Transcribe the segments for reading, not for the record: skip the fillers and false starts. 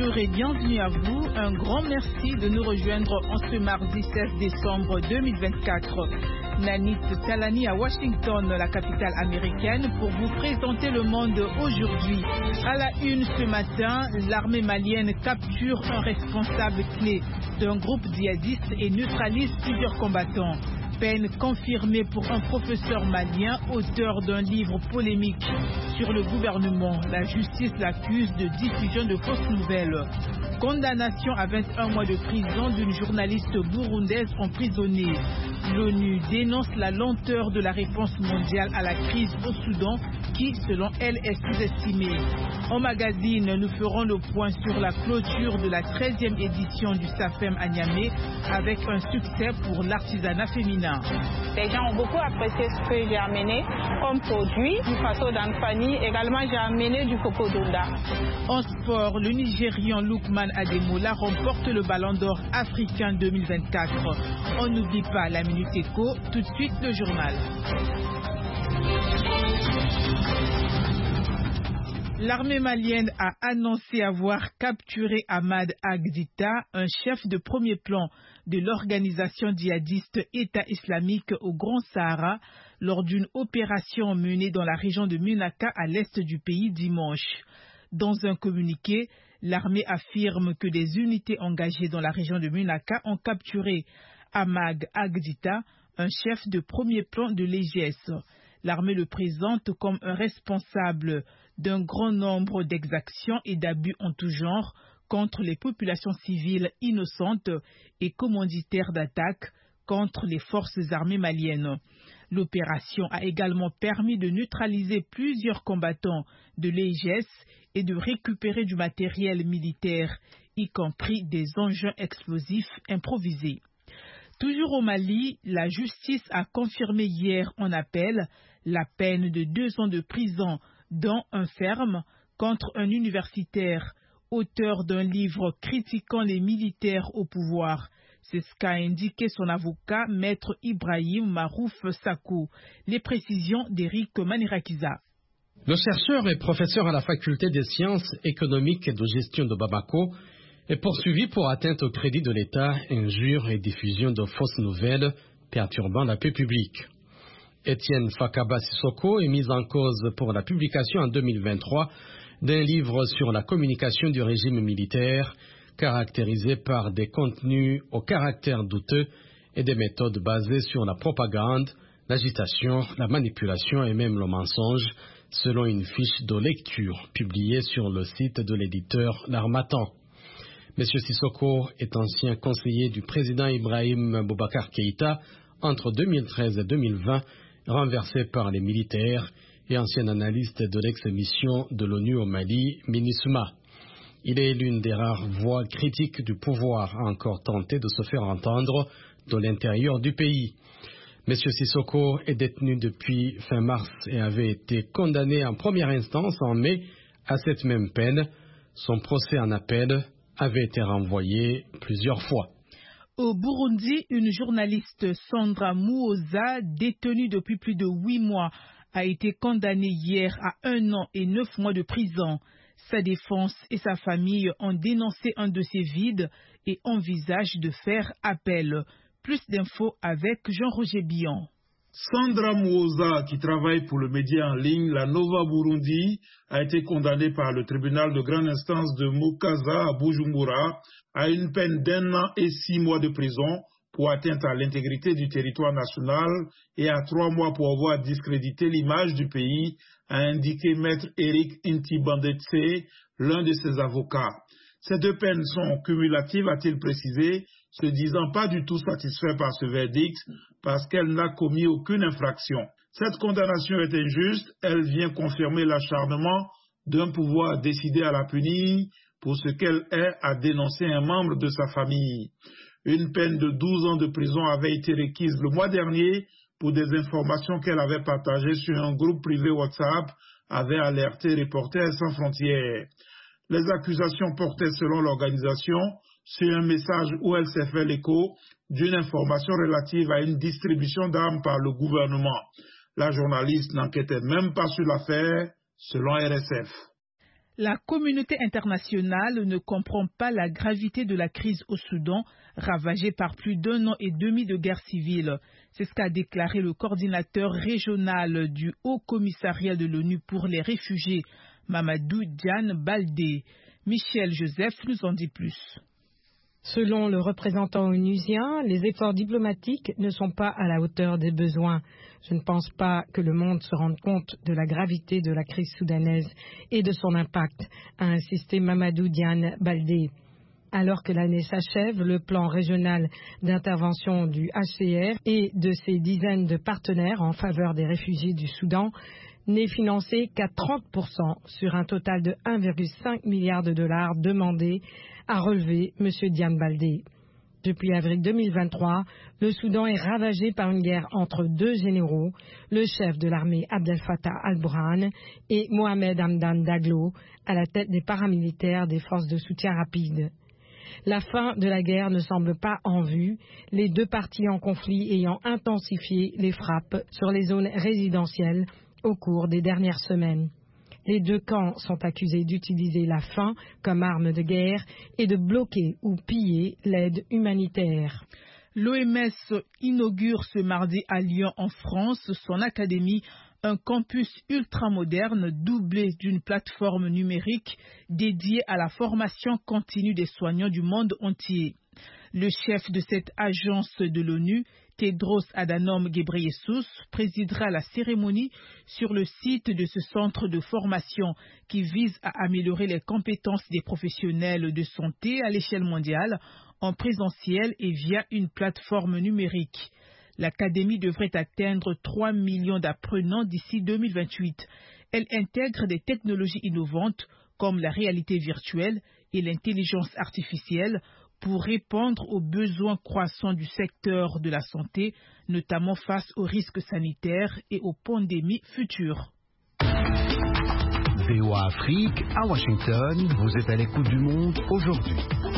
bonjour et bienvenue à vous. Un grand merci de nous rejoindre en ce mardi 16 décembre 2024. Nanit Talani à Washington, la capitale américaine, pour vous présenter le monde aujourd'hui. À la une ce matin, l'armée malienne capture un responsable clé d'un groupe djihadiste et neutralise plusieurs combattants. Peine confirmée pour un professeur malien, auteur d'un livre polémique sur le gouvernement. La justice l'accuse de diffusion de fausses nouvelles. Condamnation à 21 mois de prison d'une journaliste burundaise emprisonnée. L'ONU dénonce la lenteur de la réponse mondiale à la crise au Soudan qui, selon elle, est sous-estimée. En magazine, nous ferons le point sur la clôture de la 13e édition du SAFEM à Niamey avec un succès pour l'artisanat féminin. Les gens ont beaucoup apprécié ce que j'ai amené comme produit, du faso d'Anfani. Également, j'ai amené du coco d'Onda. En sport, le Nigérian Lookman Ademola remporte le Ballon d'Or africain 2024. On n'oublie pas la Minute Éco, tout de suite le journal. L'armée malienne a annoncé avoir capturé Ahmad Agdita, un chef de premier plan de l'organisation djihadiste État islamique au Grand Sahara, lors d'une opération menée dans la région de Menaka à l'est du pays dimanche. Dans un communiqué, l'armée affirme que des unités engagées dans la région de Menaka ont capturé Ahmad Agdita, un chef de premier plan de l'EGS. L'armée le présente comme un responsable d'un grand nombre d'exactions et d'abus en tout genre contre les populations civiles innocentes et commanditaires d'attaques contre les forces armées maliennes. L'opération a également permis de neutraliser plusieurs combattants de l'EGS et de récupérer du matériel militaire, y compris des engins explosifs improvisés. Toujours au Mali, la justice a confirmé hier en appel la peine de 2 ans de prison dans un ferme contre un universitaire, auteur d'un livre critiquant les militaires au pouvoir. C'est ce qu'a indiqué son avocat, maître Ibrahim Marouf Sakou. Les précisions d'Éric Manirakiza. Le chercheur et professeur à la faculté des sciences économiques et de gestion de Bamako est poursuivi pour atteinte au crédit de l'État, injure et diffusion de fausses nouvelles perturbant la paix publique. Étienne Fakaba Sissoko est mis en cause pour la publication en 2023 d'un livre sur la communication du régime militaire, caractérisé par des contenus au caractère douteux et des méthodes basées sur la propagande, l'agitation, la manipulation et même le mensonge, selon une fiche de lecture publiée sur le site de l'éditeur L'Harmattan. M. Sissoko est ancien conseiller du président Ibrahim Boubacar Keïta entre 2013 et 2020, renversé par les militaires, et ancien analyste de l'ex-mission de l'ONU au Mali, MINUSMA. Il est l'une des rares voix critiques du pouvoir à encore tenter de se faire entendre de l'intérieur du pays. M. Sissoko est détenu depuis fin mars et avait été condamné en première instance en mai à cette même peine. Son procès en appel avait été renvoyé plusieurs fois. Au Burundi, une journaliste, Sandra Muoza, détenue depuis plus de 8 mois, a été condamnée hier à 1 an et 9 mois de prison. Sa défense et sa famille ont dénoncé un dossier vide et envisagent de faire appel. Plus d'infos avec Jean-Roger Billon. Sandra Muoza, qui travaille pour le média en ligne La Nova Burundi, a été condamnée par le tribunal de grande instance de Mukaza à Bujumbura à une peine d'1 an et 6 mois de prison pour atteinte à l'intégrité du territoire national et à 3 mois pour avoir discrédité l'image du pays, a indiqué maître Eric Intibandetse, l'un de ses avocats. Ces 2 peines sont cumulatives, a-t-il précisé, se disant pas du tout satisfait par ce verdict parce qu'elle n'a commis aucune infraction. Cette condamnation est injuste, elle vient confirmer l'acharnement d'un pouvoir décidé à la punir pour ce qu'elle est à dénoncer un membre de sa famille. Une peine de 12 ans de prison avait été requise le mois dernier pour des informations qu'elle avait partagées sur un groupe privé WhatsApp, avait alerté Reporters sans frontières. Les accusations portaient selon l'organisation sur un message où elle s'est fait l'écho d'une information relative à une distribution d'armes par le gouvernement. La journaliste n'enquêtait même pas sur l'affaire, selon RSF. La communauté internationale ne comprend pas la gravité de la crise au Soudan, ravagée par plus d'1 an et demi de guerre civile. C'est ce qu'a déclaré le coordinateur régional du Haut Commissariat de l'ONU pour les réfugiés, Mamadou Diane Baldé. Michel Joseph nous en dit plus. Selon le représentant onusien, les efforts diplomatiques ne sont pas à la hauteur des besoins. Je ne pense pas que le monde se rende compte de la gravité de la crise soudanaise et de son impact, a insisté Mamadou Diane Baldé. Alors que l'année s'achève, le plan régional d'intervention du HCR et de ses dizaines de partenaires en faveur des réfugiés du Soudan n'est financé qu'à 30% sur un total de 1,5 milliard de dollars demandés, a relevé M. Diane Baldé. Depuis avril 2023, le Soudan est ravagé par une guerre entre deux généraux, le chef de l'armée Abdel Fattah al-Burhan et Mohamed Hamdan Daglo, à la tête des paramilitaires des forces de soutien rapide. La fin de la guerre ne semble pas en vue, les deux parties en conflit ayant intensifié les frappes sur les zones résidentielles au cours des dernières semaines. Les deux camps sont accusés d'utiliser la faim comme arme de guerre et de bloquer ou piller l'aide humanitaire. L'OMS inaugure ce mardi à Lyon en France son académie, un campus ultramoderne doublé d'une plateforme numérique dédiée à la formation continue des soignants du monde entier. Le chef de cette agence de l'ONU, Tedros Adhanom Ghebreyesus, présidera la cérémonie sur le site de ce centre de formation qui vise à améliorer les compétences des professionnels de santé à l'échelle mondiale en présentiel et via une plateforme numérique. L'académie devrait atteindre 3 millions d'apprenants d'ici 2028. Elle intègre des technologies innovantes comme la réalité virtuelle et l'intelligence artificielle pour répondre aux besoins croissants du secteur de la santé, notamment face aux risques sanitaires et aux pandémies futures. VOA Afrique, à Washington, vous êtes à l'écoute du monde aujourd'hui.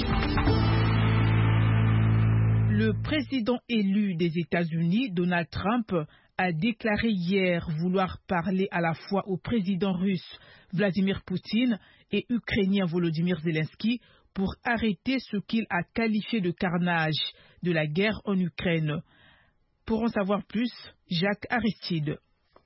Le président élu des États-Unis, Donald Trump, a déclaré hier vouloir parler à la fois au président russe Vladimir Poutine et ukrainien Volodymyr Zelensky pour arrêter ce qu'il a qualifié de carnage de la guerre en Ukraine. Pour en savoir plus, Jacques Aristide.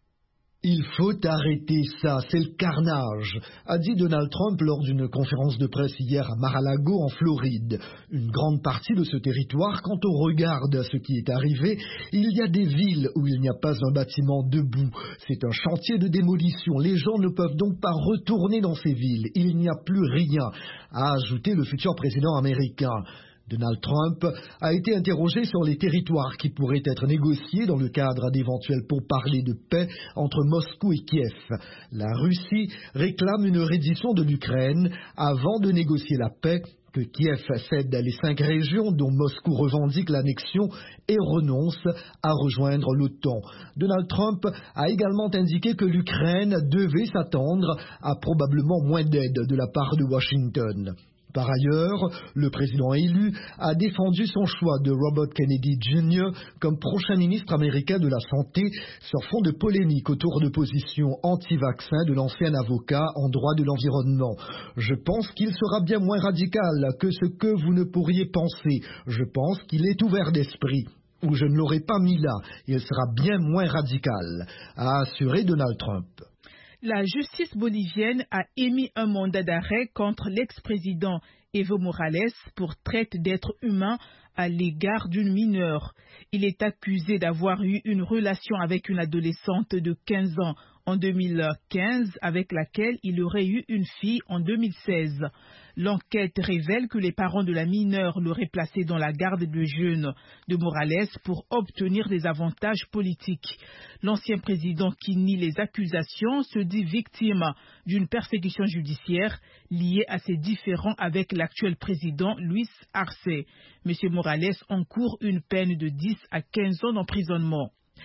Il faut arrêter ça, c'est le carnage, a dit Donald Trump lors d'une conférence de presse hier à Mar-a-Lago en Floride. Une grande partie de ce territoire, quand on regarde ce qui est arrivé, il y a des villes où il n'y a pas un bâtiment debout. C'est un chantier de démolition. Les gens ne peuvent donc pas retourner dans ces villes. Il n'y a plus rien, a ajouté le futur président américain. Donald Trump a été interrogé sur les territoires qui pourraient être négociés dans le cadre d'éventuels pourparlers de paix entre Moscou et Kiev. La Russie réclame une reddition de l'Ukraine avant de négocier la paix, que Kiev cède les 5 régions dont Moscou revendique l'annexion et renonce à rejoindre l'OTAN. Donald Trump a également indiqué que l'Ukraine devait s'attendre à probablement moins d'aide de la part de Washington. Par ailleurs, le président élu a défendu son choix de Robert Kennedy Jr. comme prochain ministre américain de la Santé sur fond de polémique autour de positions anti-vaccins de l'ancien avocat en droit de l'environnement. Je pense qu'il sera bien moins radical que ce que vous ne pourriez penser. Je pense qu'il est ouvert d'esprit. Ou je ne l'aurais pas mis là. Il sera bien moins radical, a assuré Donald Trump. La justice bolivienne a émis un mandat d'arrêt contre l'ex-président Evo Morales pour traite d'êtres humains à l'égard d'une mineure. Il est accusé d'avoir eu une relation avec une adolescente de 15 ans en 2015, avec laquelle il aurait eu une fille en 2016. L'enquête révèle que les parents de la mineure l'auraient placée dans la garde de jeunes de Morales pour obtenir des avantages politiques. L'ancien président qui nie les accusations se dit victime d'une persécution judiciaire liée à ses différends avec l'actuel président Luis Arce. M. Morales encourt une peine de 10 à 15 ans d'emprisonnement.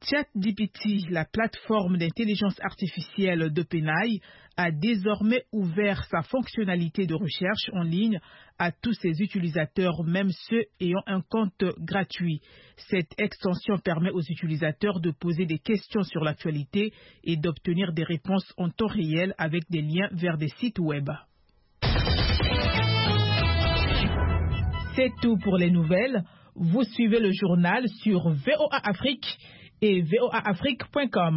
ChatGPT, la plateforme d'intelligence artificielle d'OpenAI, a désormais ouvert sa fonctionnalité de recherche en ligne à tous ses utilisateurs, même ceux ayant un compte gratuit. Cette extension permet aux utilisateurs de poser des questions sur l'actualité et d'obtenir des réponses en temps réel avec des liens vers des sites web. C'est tout pour les nouvelles. Vous suivez le journal sur VOA Afrique et voaafrique.com.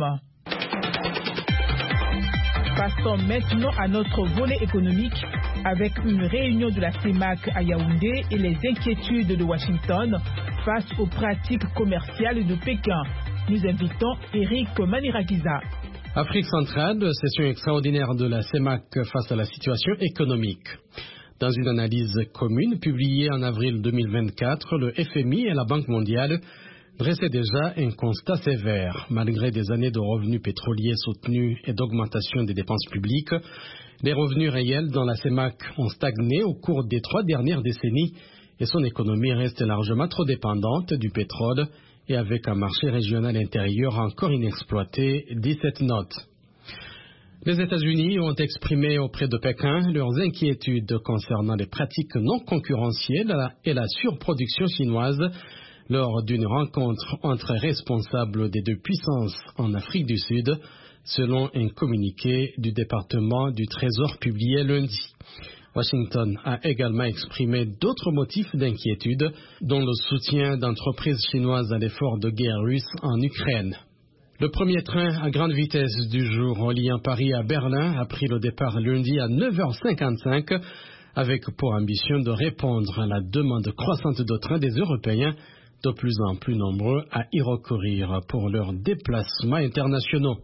Passons maintenant à notre volet économique avec une réunion de la CEMAC à Yaoundé et les inquiétudes de Washington face aux pratiques commerciales de Pékin. Nous invitons Eric Manirakiza. Afrique centrale, session extraordinaire de la CEMAC face à la situation économique. Dans une analyse commune publiée en avril 2024, le FMI et la Banque mondiale dressaient déjà un constat sévère. Malgré des années de revenus pétroliers soutenus et d'augmentation des dépenses publiques, les revenus réels dans la CEMAC ont stagné au cours des 3 dernières décennies et son économie reste largement trop dépendante du pétrole et avec un marché régional intérieur encore inexploité, dit cette note. Les États-Unis ont exprimé auprès de Pékin leurs inquiétudes concernant les pratiques non concurrentielles et la surproduction chinoise lors d'une rencontre entre responsables des 2 puissances en Afrique du Sud, selon un communiqué du département du Trésor publié lundi. Washington a également exprimé d'autres motifs d'inquiétude, dont le soutien d'entreprises chinoises à l'effort de guerre russe en Ukraine. Le premier train à grande vitesse du jour reliant Paris à Berlin a pris le départ lundi à 9h55 avec pour ambition de répondre à la demande croissante de trains des Européens de plus en plus nombreux à y recourir pour leurs déplacements internationaux.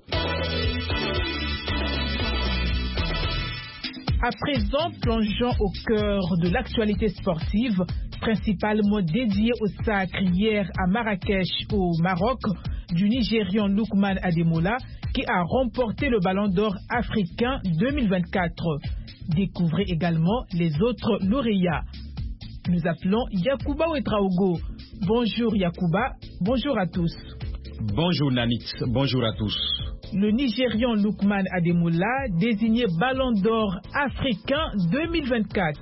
À présent, plongeons au cœur de l'actualité sportive, principalement dédiée au sacre hier à Marrakech au Maroc du Nigérian Lookman Ademola qui a remporté le Ballon d'Or africain 2024. Découvrez également les autres lauréats. Nous appelons Yacouba Ouetraogo. Bonjour Yacouba, bonjour à tous. Bonjour Nanit, bonjour à tous. Le Nigérian Lookman Ademola désigné Ballon d'Or africain 2024.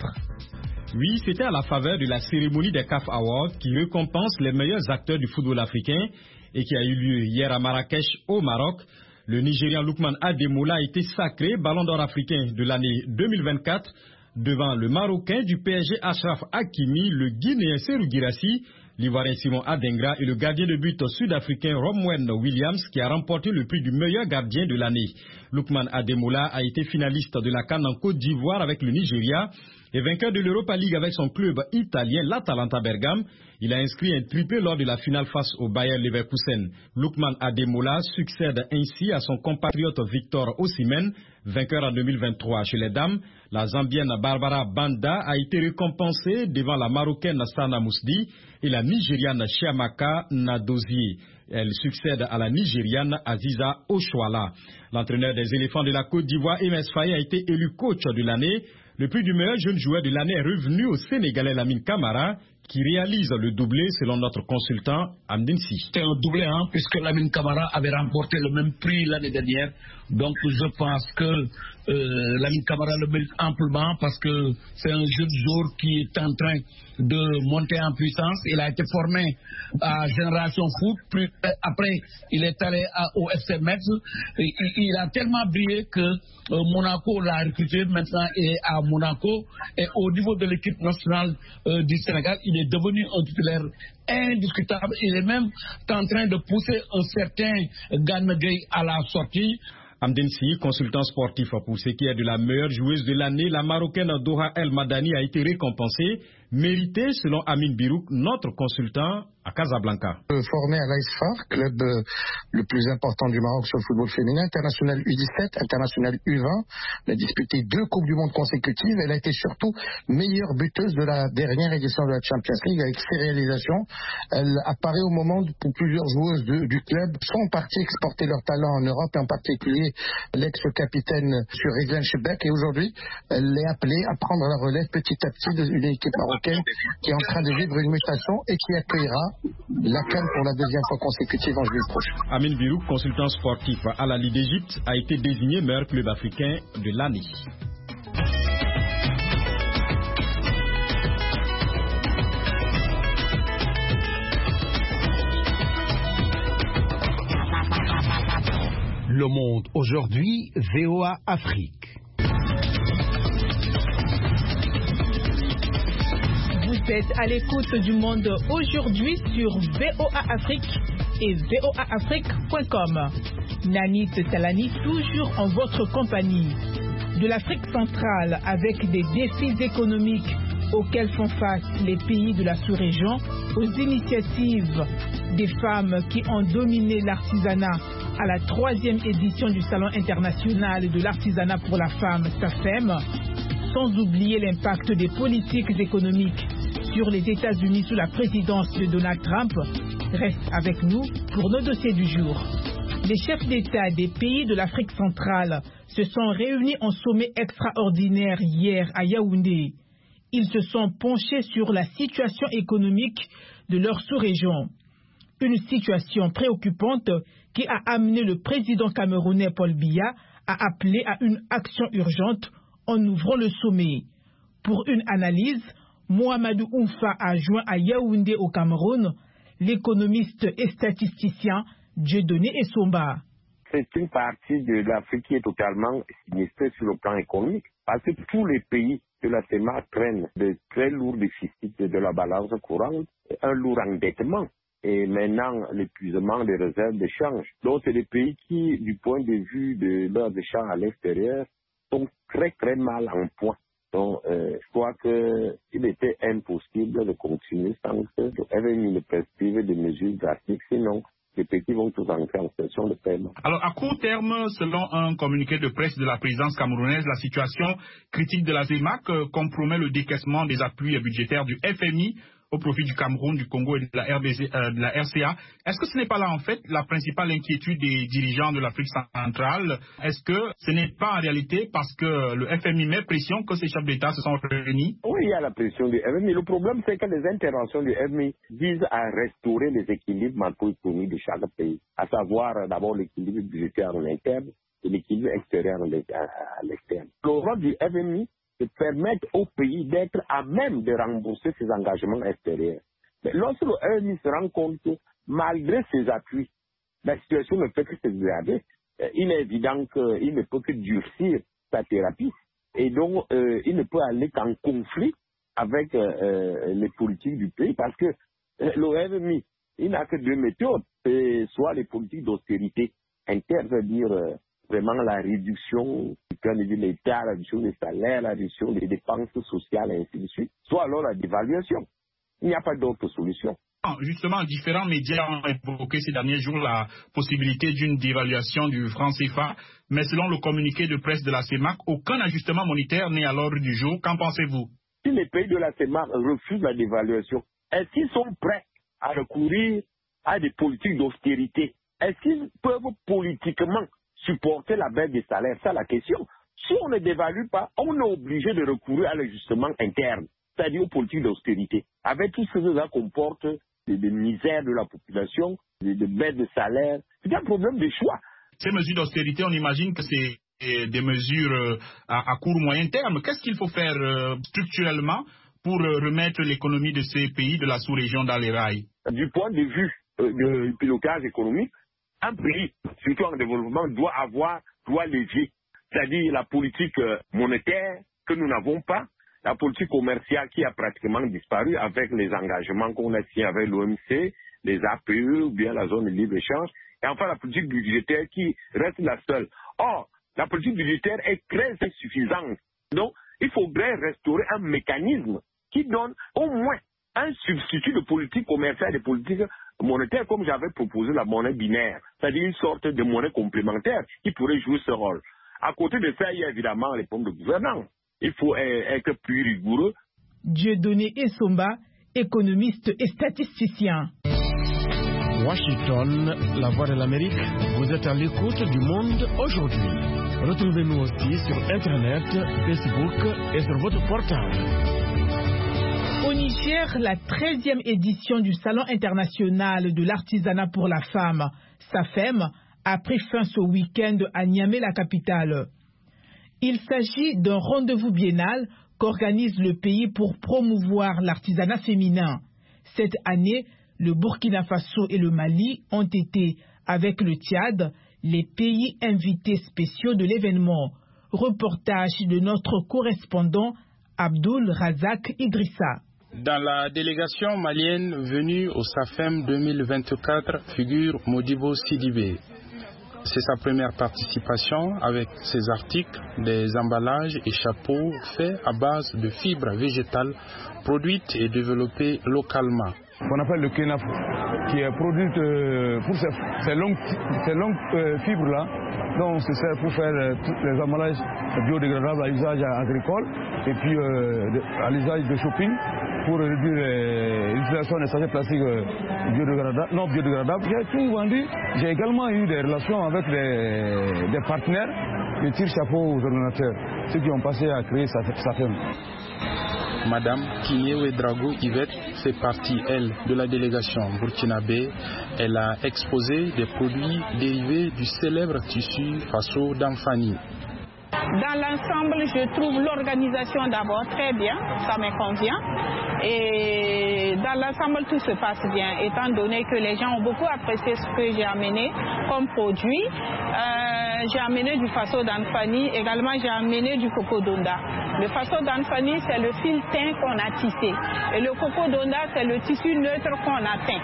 Oui, c'était à la faveur de la cérémonie des CAF Awards qui récompense les meilleurs acteurs du football africain et qui a eu lieu hier à Marrakech au Maroc. Le Nigérian Lookman Ademola a été sacré Ballon d'Or africain de l'année 2024 devant le Marocain du PSG Achraf Hakimi, le Guinéen Serhou Guirassy, l'Ivoirien Simon Adengra et le gardien de but sud-africain Romwen Williams qui a remporté le prix du meilleur gardien de l'année. Lookman Ademola a été finaliste de la CAN en Côte d'Ivoire avec le Nigeria et vainqueur de l'Europa League avec son club italien, l'Atalanta Bergame. Il a inscrit un triplé lors de la finale face au Bayer Leverkusen. Lookman Ademola succède ainsi à son compatriote Victor Osimhen, vainqueur en 2023 chez les dames. La Zambienne Barbara Banda a été récompensée devant la Marocaine Sana Mousdi et la Nigériane Chiamaka Nadozie. Elle succède à la Nigériane Aziza Oshwala. L'entraîneur des éléphants de la Côte d'Ivoire, Emes Faye, a été élu coach de l'année. Le prix du meilleur jeune joueur de l'année est revenu au Sénégalais Lamine Camara, qui réalise le doublé selon notre consultant Amdinsi. C'est un doublé, puisque Lamine Camara avait remporté le même prix l'année dernière. Donc je pense que Lamine Camara le mérite amplement parce que c'est un jeune joueur qui est en train de monter en puissance. Il a été formé à Génération Foot, après il est allé au FC Metz. Il a tellement brillé que Monaco l'a recruté, maintenant il est à Monaco. Et au niveau de l'équipe nationale du Sénégal, il est devenu un titulaire indiscutable. Il est même en train de pousser un certain Gana Gueye à la sortie. Amdensi, consultant sportif pour ce qui est de la meilleure joueuse de l'année, la Marocaine Doha El Madani a été récompensée, méritée selon Amin Birouk, notre consultant à Casablanca. Formé à l'AISFAR, club le plus important du Maroc sur le football féminin, international U17, international U20. Elle a disputé 2 Coupes du Monde consécutives. Elle a été surtout meilleure buteuse de la dernière édition de la Champions League avec ses réalisations. Elle apparaît au moment où plusieurs joueuses du club sont parties exporter leur talent en Europe, et en particulier l'ex-capitaine sur Rizlan Chebek. Et aujourd'hui, elle est appelée à prendre la relève petit à petit d'une équipe marocaine. africaine qui est en train de vivre une mutation et qui accueillera la CAN pour la deuxième fois consécutive en juillet prochain. Amin Birou, consultant sportif à la Ligue d'Égypte, a été désigné meilleur club africain de l'année. Le Monde aujourd'hui, VOA Afrique. Vous êtes à l'écoute du Monde aujourd'hui sur VOA Afrique et voaafrique.com. Nanit Talani toujours en votre compagnie. De l'Afrique centrale avec des défis économiques auxquels font face les pays de la sous-région, aux initiatives des femmes qui ont dominé l'artisanat à la 3e édition du Salon international de l'artisanat pour la femme, SAFEM, sans oublier l'impact des politiques économiques sur les États-Unis sous la présidence de Donald Trump. Reste avec nous pour nos dossiers du jour. Les chefs d'État des pays de l'Afrique centrale se sont réunis en sommet extraordinaire hier à Yaoundé. Ils se sont penchés sur la situation économique de leur sous-région. Une situation préoccupante qui a amené le président camerounais Paul Biya à appeler à une action urgente en ouvrant le sommet. Pour une analyse, Mohamedou Oumfa a joint à Yaoundé au Cameroun l'économiste et statisticien Dieudonné Essomba. C'est une partie de l'Afrique qui est totalement sinistrée sur le plan économique parce que tous les pays de la CEMAC traînent de très lourds déficits de la balance courante, un lourd endettement et maintenant l'épuisement des réserves d'échange. Donc c'est des pays qui, du point de vue de leurs échanges à l'extérieur, sont très très mal en point. Donc je crois qu'il était impossible de continuer sans que le FMI ne prescrive des mesures drastiques, sinon les pays vont tous entrer en situation de paiement. Alors, à court terme, selon un communiqué de presse de la présidence camerounaise, la situation critique de la CEMAC compromet le décaissement des appuis budgétaires du FMI au profit du Cameroun, du Congo et de la RCA. Est-ce que ce n'est pas là, en fait, la principale inquiétude des dirigeants de l'Afrique centrale? Est-ce que ce n'est pas en réalité parce que le FMI met pression que ces chefs d'État se sont réunis? Oui, il y a la pression du FMI. Le problème, c'est que les interventions du FMI visent à restaurer les équilibres macroéconomiques de chaque pays, à savoir d'abord l'équilibre budgétaire en interne et l'équilibre extérieur à l'externe. Le rôle du FMI, de permettre au pays d'être à même de rembourser ses engagements extérieurs. Mais lorsque le FMI se rend compte que malgré ses appuis, la situation ne peut que se dégrader, il est évident qu'il ne peut que durcir sa thérapie et donc il ne peut aller qu'en conflit avec les politiques du pays parce que le FMI, il n'a que deux méthodes, soit les politiques d'austérité interne, c'est-à-dire vraiment la réduction du point de vue de l'État, la réduction des salaires, la réduction des dépenses sociales, et ainsi de suite, soit alors la dévaluation. Il n'y a pas d'autre solution. Justement, différents médias ont évoqué ces derniers jours la possibilité d'une dévaluation du franc CFA, mais selon le communiqué de presse de la CEMAC, aucun ajustement monétaire n'est à l'ordre du jour. Qu'en pensez-vous? Si les pays de la CEMAC refusent la dévaluation, est-ce qu'ils sont prêts à recourir à des politiques d'austérité? Est-ce qu'ils peuvent politiquement supporter la baisse des salaires? C'est la question. Si on ne dévalue pas, on est obligé de recourir à l'ajustement interne, c'est-à-dire aux politiques d'austérité, avec tout ce que ça comporte de misère de la population, de baisse de salaire. C'est un problème de choix. Ces mesures d'austérité, on imagine que c'est des mesures à court ou moyen terme. Qu'est-ce qu'il faut faire structurellement pour remettre l'économie de ces pays de la sous-région dans les rails? Du point de vue du pilotage économique, un pays, surtout en développement, doit léger. C'est-à-dire la politique monétaire que nous n'avons pas, la politique commerciale qui a pratiquement disparu avec les engagements qu'on a signés avec l'OMC, les APE ou bien la zone de libre-échange, et enfin la politique budgétaire qui reste la seule. Or, la politique budgétaire est très insuffisante. Donc, il faudrait restaurer un mécanisme qui donne au moins un substitut de politique commerciale et de politique monétaire, comme j'avais proposé la monnaie binaire, c'est-à-dire une sorte de monnaie complémentaire qui pourrait jouer ce rôle. À côté de ça, il y a évidemment les problèmes de gouvernance. Il faut être plus rigoureux. Dieudonné Essomba, économiste et statisticien. Washington, la voix de l'Amérique, vous êtes à l'écoute du Monde aujourd'hui. Retrouvez-nous aussi sur Internet, Facebook et sur votre portable. Au Niger, la 13e édition du Salon international de l'artisanat pour la femme, SAFEM, a pris fin ce week-end à Niamey, la capitale. Il s'agit d'un rendez-vous biennal qu'organise le pays pour promouvoir l'artisanat féminin. Cette année, le Burkina Faso et le Mali ont été, avec le Tchad, les pays invités spéciaux de l'événement. Reportage de notre correspondant Abdul Razak Idrissa. Dans la délégation malienne venue au SAFEM 2024 figure Modibo Sidibé. C'est sa première participation avec ses articles, des emballages et chapeaux faits à base de fibres végétales produites et développées localement. On appelle le kenaf, qui est produite pour ces longues fibres-là, dont on se sert pour faire tous les emballages biodégradables à usage agricole et puis à l'usage de shopping pour réduire l'utilisation des sachets plastiques non biodégradables. J'ai tout vendu. J'ai également eu des relations avec des partenaires de tire-chapeau aux ordinateurs, ceux qui ont passé à créer SAFEM. Madame Kiniewe Drago Yvette fait partie, elle, de la délégation burkinabé. Elle a exposé des produits dérivés du célèbre tissu Faso d'Amfani. Dans l'ensemble, je trouve l'organisation d'abord très bien, ça me convient. Et dans l'ensemble, tout se passe bien, étant donné que les gens ont beaucoup apprécié ce que j'ai amené comme produit. J'ai amené du Faso d'Anfani, également j'ai amené du coco d'Onda. Le Faso d'Anfani, c'est le fil teint qu'on a tissé. Et le coco d'Onda, c'est le tissu neutre qu'on a teint.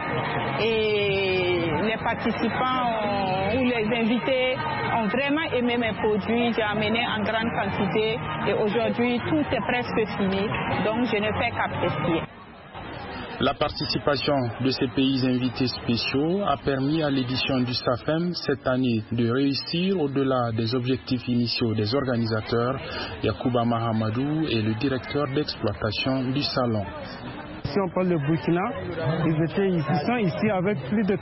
Et les participants ou les invités ont vraiment aimé mes produits. J'ai amené en grande quantité et aujourd'hui, tout est presque fini. Donc, je ne fais qu'apprécier. La participation de ces pays invités spéciaux a permis à l'édition du SAFEM cette année de réussir au-delà des objectifs initiaux des organisateurs. Yacouba Mahamadou est le directeur d'exploitation du salon. Si on parle de Burkina, ils sont ici avec plus de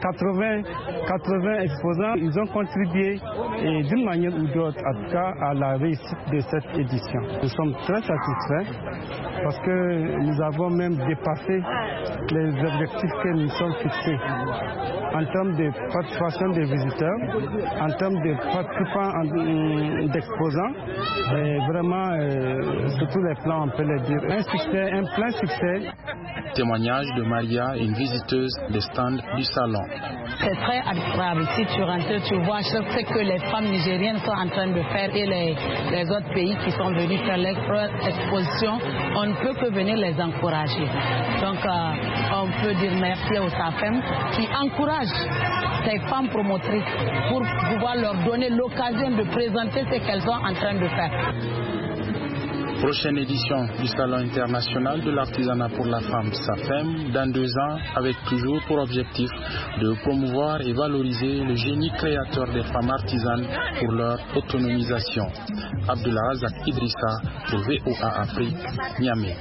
80 exposants. Ils ont contribué d'une manière ou d'autre, en tout cas, à la réussite de cette édition. Nous sommes très satisfaits parce que nous avons même dépassé les objectifs que nous sommes fixés en termes de participation des visiteurs, en termes de participants d'exposants. Et vraiment, sur tous les plans, on peut le dire. Un succès, un plein succès. Témoignage de Maria, une visiteuse des stands du salon. C'est très agréable. Si tu rentres, tu vois ce que les femmes nigériennes sont en train de faire et les autres pays qui sont venus faire l'exposition, on ne peut que venir les encourager. Donc, on peut dire merci au SAFEM qui encourage ces femmes promotrices pour pouvoir leur donner l'occasion de présenter ce qu'elles sont en train de faire. Prochaine édition du Salon international de l'artisanat pour la femme SAFEM dans 2 ans, avec toujours pour objectif de promouvoir et valoriser le génie créateur des femmes artisanes pour leur autonomisation. Abdullah Razak Idrissa pour VOA Afrique, Niamey.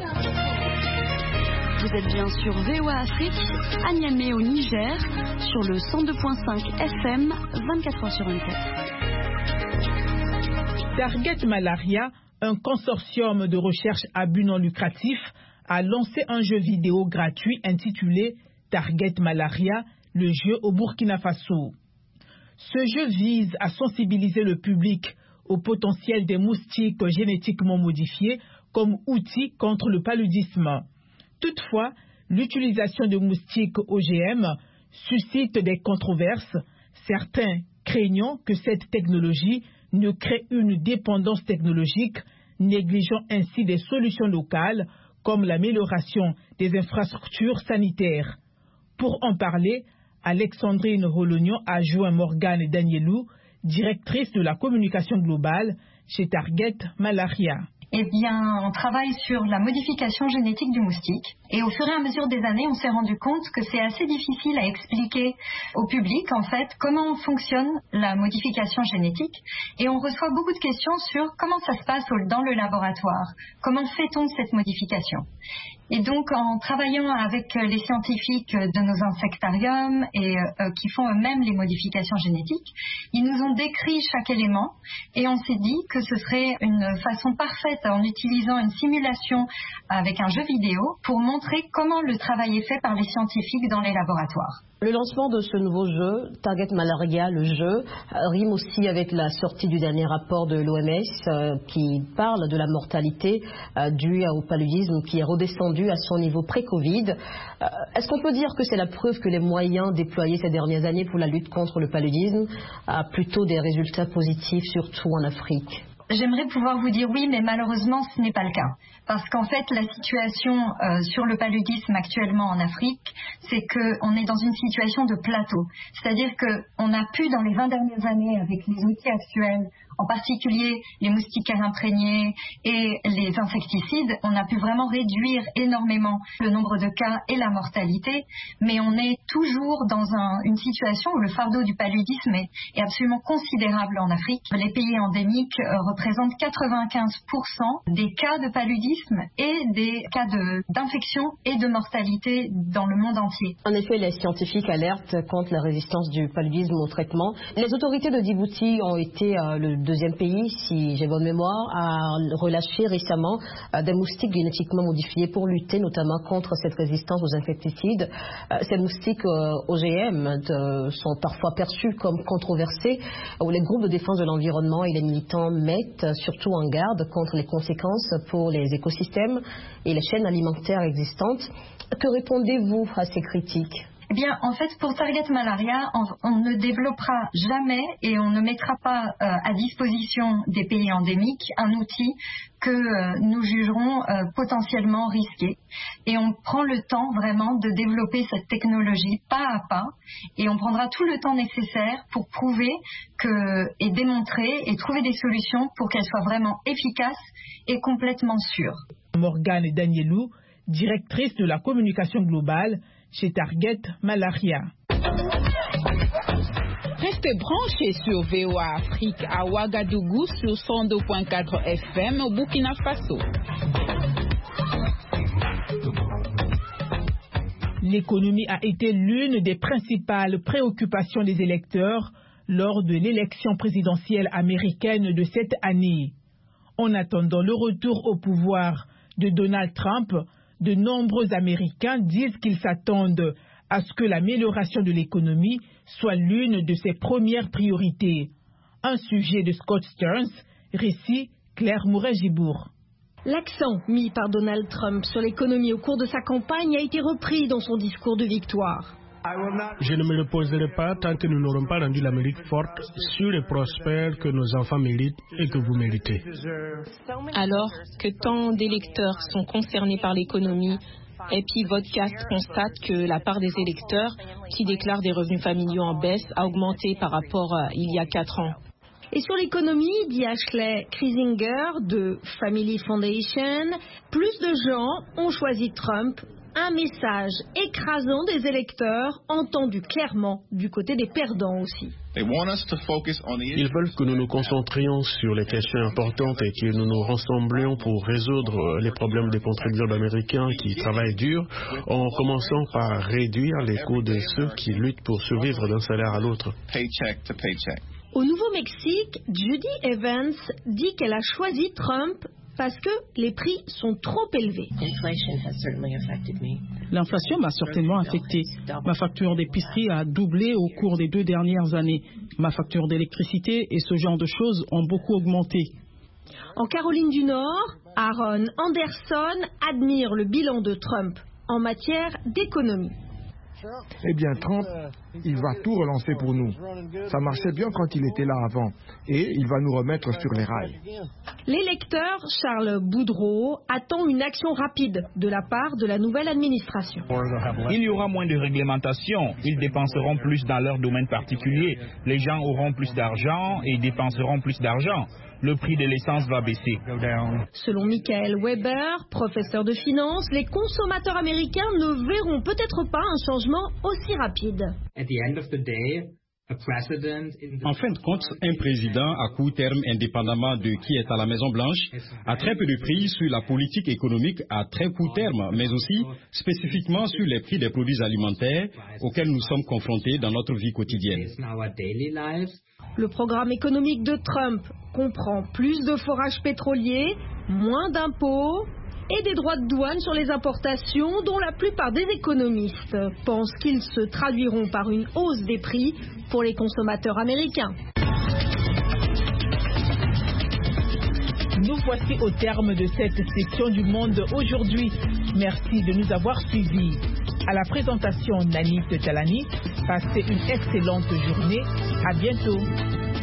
Vous êtes bien sur VOA Afrique, à Niamey au Niger, sur le 102.5 FM, 24h sur 24. Target Malaria, un consortium de recherche à but non lucratif, a lancé un jeu vidéo gratuit intitulé Target Malaria, le jeu au Burkina Faso. Ce jeu vise à sensibiliser le public au potentiel des moustiques génétiquement modifiés comme outil contre le paludisme. Toutefois, l'utilisation de moustiques OGM suscite des controverses, certains craignant que cette technologie ne crée une dépendance technologique, négligeant ainsi des solutions locales comme l'amélioration des infrastructures sanitaires. Pour en parler, Alexandrine Rolognon a joint Morgane Danielou, directrice de la communication globale chez Target Malaria. Eh bien, on travaille sur la modification génétique du moustique. Et au fur et à mesure des années, on s'est rendu compte que c'est assez difficile à expliquer au public, en fait, comment fonctionne la modification génétique. Et on reçoit beaucoup de questions sur comment ça se passe dans le laboratoire. Comment fait-on cette modification ? Et donc, en travaillant avec les scientifiques de nos insectariums et qui font eux-mêmes les modifications génétiques, ils nous ont décrit chaque élément et on s'est dit que ce serait une façon parfaite en utilisant une simulation avec un jeu vidéo pour montrer comment le travail est fait par les scientifiques dans les laboratoires. Le lancement de ce nouveau jeu, Target Malaria, le jeu, rime aussi avec la sortie du dernier rapport de l'OMS qui parle de la mortalité due au paludisme qui est redescendu à son niveau pré-Covid. Est-ce qu'on peut dire que c'est la preuve que les moyens déployés ces dernières années pour la lutte contre le paludisme a plutôt des résultats positifs, surtout en Afrique ? J'aimerais pouvoir vous dire oui, mais malheureusement, ce n'est pas le cas. Parce qu'en fait, la situation sur le paludisme actuellement en Afrique, c'est qu'on est dans une situation de plateau. C'est-à-dire qu'on a pu, dans les 20 dernières années, avec les outils actuels, en particulier les moustiquaires imprégnés et les insecticides, on a pu vraiment réduire énormément le nombre de cas et la mortalité, mais on est toujours dans une situation où le fardeau du paludisme est absolument considérable en Afrique. Les pays endémiques représentent 95% des cas de paludisme et des cas d'infection et de mortalité dans le monde entier. En effet, les scientifiques alertent contre la résistance du paludisme au traitement. Les autorités de Djibouti ont été le deuxième pays, si j'ai bonne mémoire, à relâcher récemment des moustiques génétiquement modifiés pour lutter notamment contre cette résistance aux insecticides. Ces moustiques OGM sont parfois perçus comme controversés, où les groupes de défense de l'environnement et les militants mettent surtout en garde contre les conséquences pour les écosystèmes et les chaînes alimentaires existantes. Que répondez-vous à ces critiques ? Eh bien, en fait, pour Target Malaria, on ne développera jamais et on ne mettra pas à disposition des pays endémiques un outil que nous jugerons potentiellement risqué. Et on prend le temps vraiment de développer cette technologie pas à pas et on prendra tout le temps nécessaire pour prouver et démontrer et trouver des solutions pour qu'elle soit vraiment efficace et complètement sûre. Morgane Danielou, directrice de la communication globale chez Target Malaria. Restez branchés sur VOA Afrique à Ouagadougou sur 102.4 FM au Burkina Faso. L'économie a été l'une des principales préoccupations des électeurs lors de l'élection présidentielle américaine de cette année. En attendant le retour au pouvoir de Donald Trump, de nombreux Américains disent qu'ils s'attendent à ce que l'amélioration de l'économie soit l'une de ses premières priorités. Un sujet de Scott Stearns, récit Claire Mouret-Gibour. L'accent mis par Donald Trump sur l'économie au cours de sa campagne a été repris dans son discours de victoire. Je ne me reposerai pas tant que nous n'aurons pas rendu l'Amérique forte, sûre et prospère que nos enfants méritent et que vous méritez. Alors que tant d'électeurs sont concernés par l'économie, Epi Vodcast constate que la part des électeurs qui déclarent des revenus familiaux en baisse a augmenté par rapport à il y a 4 ans. Et sur l'économie, dit Ashley Krisinger de Family Foundation, plus de gens ont choisi Trump. Un message écrasant des électeurs, entendu clairement du côté des perdants aussi. Ils veulent que nous nous concentrions sur les questions importantes et que nous nous rassemblions pour résoudre les problèmes des contribuables américains qui travaillent dur, en commençant par réduire les coûts de ceux qui luttent pour survivre d'un salaire à l'autre. Au Nouveau-Mexique, Judy Evans dit qu'elle a choisi Trump parce que les prix sont trop élevés. L'inflation m'a certainement affecté. Ma facture d'épicerie a doublé au cours des 2 dernières années. Ma facture d'électricité et ce genre de choses ont beaucoup augmenté. En Caroline du Nord, Aaron Anderson admire le bilan de Trump en matière d'économie. Eh bien, Trump, il va tout relancer pour nous. Ça marchait bien quand il était là avant. Et il va nous remettre sur les rails. L'électeur Charles Boudreau attend une action rapide de la part de la nouvelle administration. Il y aura moins de réglementation. Ils dépenseront plus dans leur domaine particulier. Les gens auront plus d'argent et dépenseront plus d'argent. Le prix de l'essence va baisser. Selon Michael Weber, professeur de finance, les consommateurs américains ne verront peut-être pas un changement aussi rapide. En fin de compte, un président à court terme, indépendamment de qui est à la Maison-Blanche, a très peu de prise sur la politique économique à très court terme, mais aussi spécifiquement sur les prix des produits alimentaires auxquels nous sommes confrontés dans notre vie quotidienne. Le programme économique de Trump comprend plus de forages pétroliers, moins d'impôts et des droits de douane sur les importations dont la plupart des économistes pensent qu'ils se traduiront par une hausse des prix pour les consommateurs américains. Nous voici au terme de cette session du Monde aujourd'hui. Merci de nous avoir suivis. À la présentation, Nanit Talani. Passez une excellente journée. À bientôt.